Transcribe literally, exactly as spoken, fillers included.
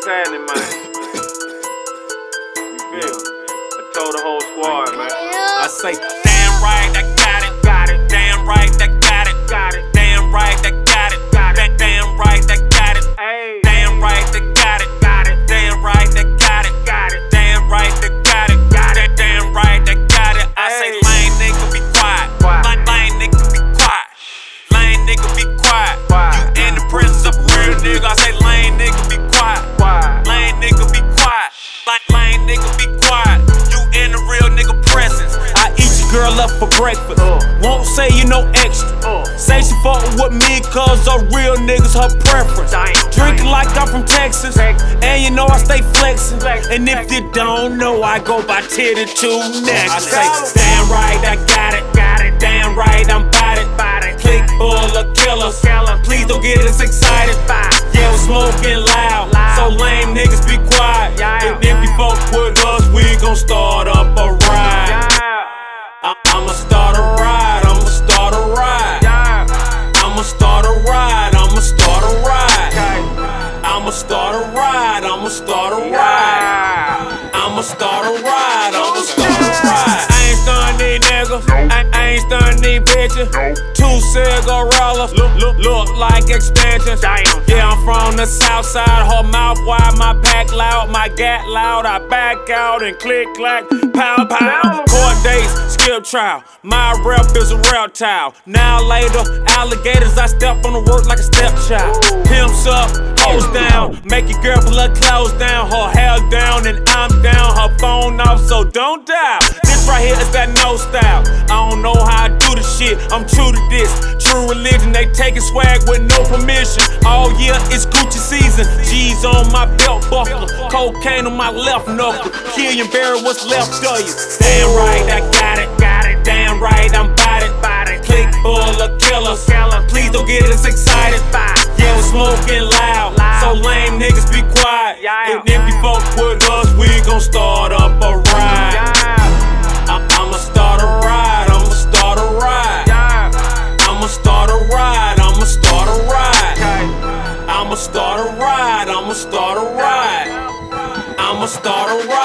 what's happening, man? You feel? I told the whole squad, man. I say, damn right, I got it, got it. Damn right, I got it, got it. Damn right, I got it, got it. Damn right, I got it. Hey. Damn right, I got it, got it. Damn right, I got it, got it. Damn right, I got it, got it. Damn right, I got it. I say, lame nigga, be quiet. Lame, lame nigga, be quiet. Lame nigga, be quiet. You in the presence of a real nigga. I say, lame nigga, be quiet. Lame nigga, be quiet. Lame, lame nigga, be quiet. You in the real nigga presence. I eat your girl up for breakfast. Uh. Won't say you no extra. Uh. Say she fuckin' with me cause a real nigga's her preference. Damn, Drinking damn. like I'm from Texas. Texas. And you know I stay flexing. Flex, And if flex. you don't know, I go by titty two necklace. I I say, say, damn right, I got it, got it. Damn right, I'm bout it, bout it. Click full of killers. Please don't get us excited. Yeah, we're smoking loud. So lame niggas be quiet. Yeah. And if you fuck with us, we gon' start up a ride. Yeah. I- I'ma start a ride, I'ma start a ride. Yeah. I'ma start a ride, I'ma start a ride. Okay. I'ma start a ride, I'ma start a ride. Yeah. I'ma start a ride, I'ma start a ride. I ain't stunning these niggas, I, I ain't stunning these bitches. Two cigarillas, look, look, look like extensions. Damn. Yeah, I'm from the south side, her mouth wide, my pack loud, my gat loud. I back out and click clack, pow pow. Court dates, skip trial. My rep is a reptile. Now later, alligators, I step on the work like a stepchild. Pimps up, hoes down, make your girl pull her clothes down, her hair down, and I'm down, her phone off, so don't dial. This right here is that no style. I don't know how I do the shit, I'm true to this. True religion, they taking swag with no permission. All year it's Gucci season. G's on my belt buckle, cocaine on my left knuckle. Killian Barry, what's left of you? Damn right, I got it, got it. Damn right, I'm bout it, bout it. Click full of killers. Please don't get us excited. Yeah, we're smoking loud. So lame niggas be quiet. Yeah. And if you fuck with us, we gon' start up a ride. Yeah. I- I'ma start a ride, I'ma start a ride. Yeah. I'ma start a ride, I'ma start a ride. Okay. I'ma start a ride, I'ma start a ride. I'ma start a ride.